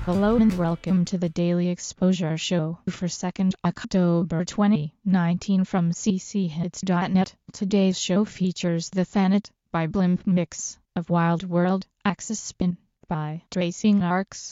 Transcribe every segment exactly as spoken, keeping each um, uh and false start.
Hello and welcome to the Daily Exposure Show for second October twenty nineteen from c c hits dot net. Today's show features The Thanet by Blimp mix of Wild World, Axis Spin by Tracing Arcs.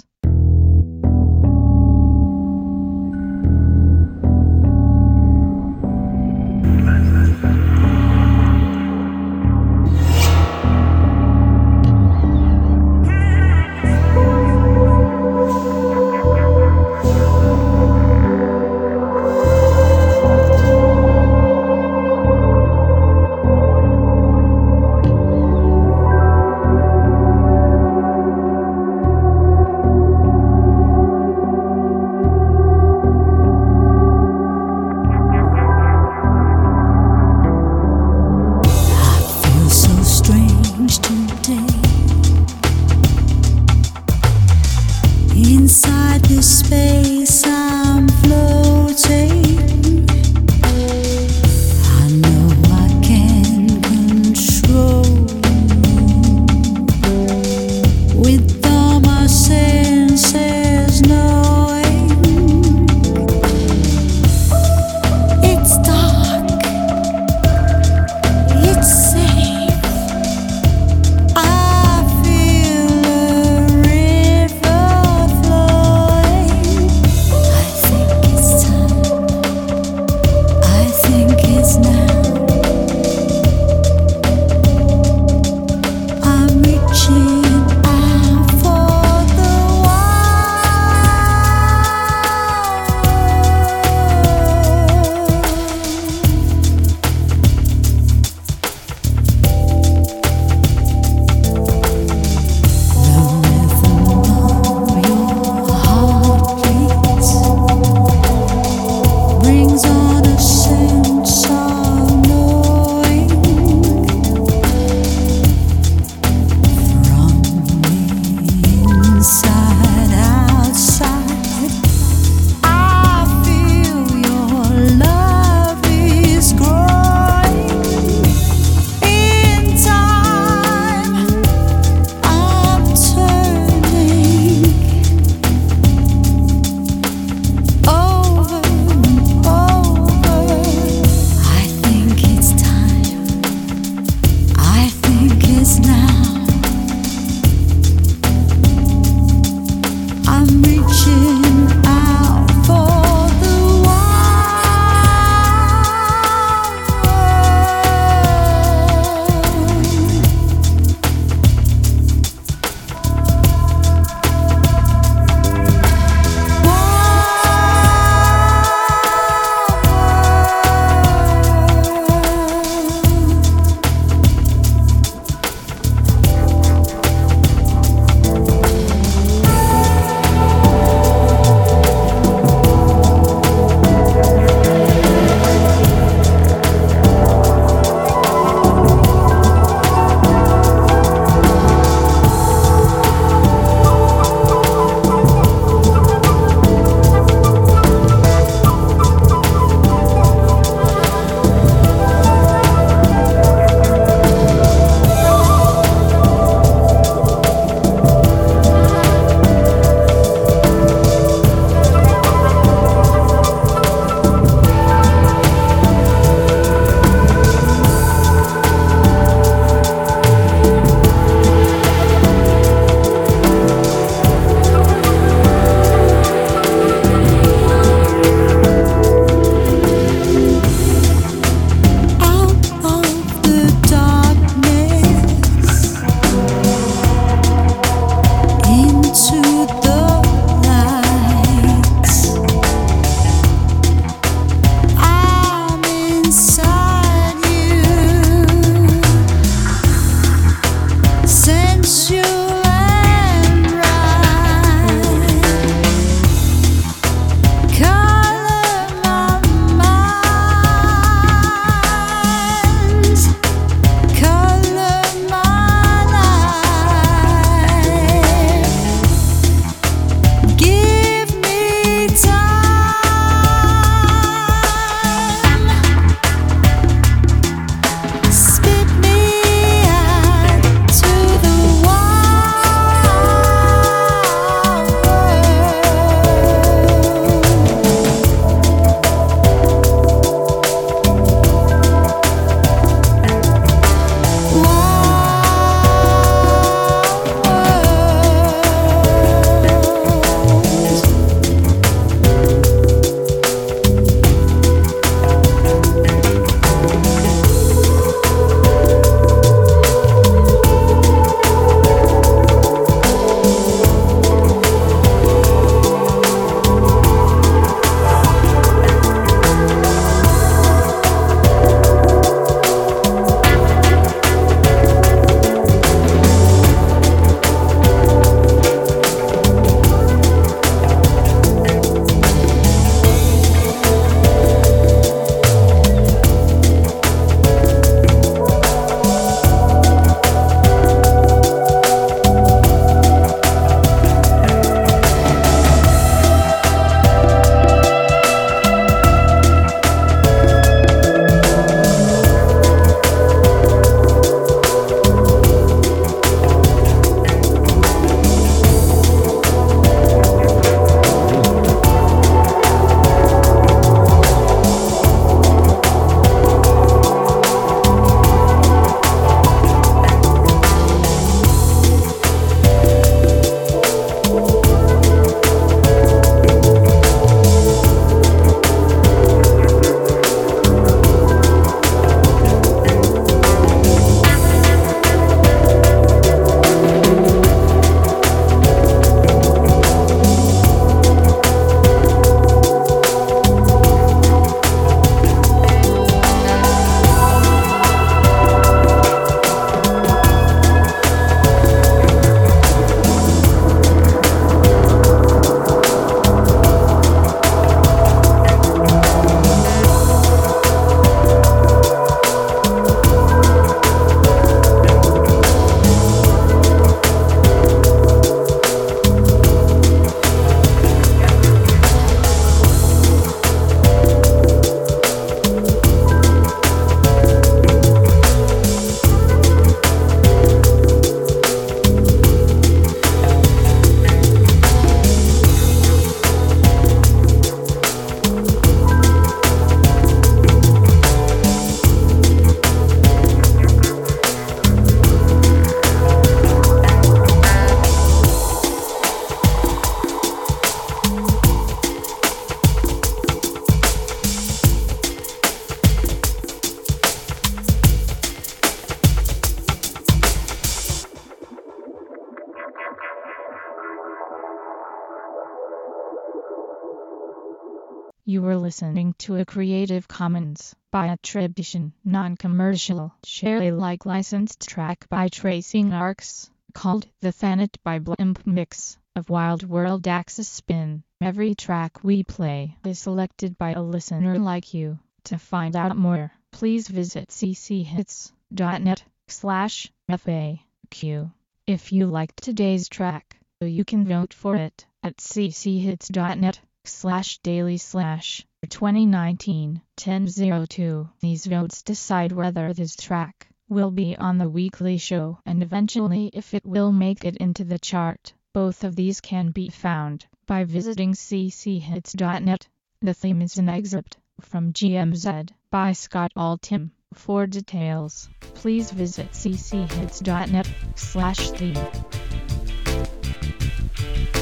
You were listening to a Creative Commons by attribution, non-commercial, share Alike licensed track by Tracing Arcs, called The Thanet by Blimp Mix of Wild World Axis Spin. Every track we play is selected by a listener like you. To find out more, please visit cchits.net slash FAQ. If you liked today's track, you can vote for it at cchits.net slash daily slash twenty nineteen ten oh two. These votes decide whether this track will be on the weekly show and eventually if it will make it into the chart. Both of these can be found by visiting cchits.net. The theme is an excerpt from G M Z by Scott Altham. For details, please visit cchits.net slash theme.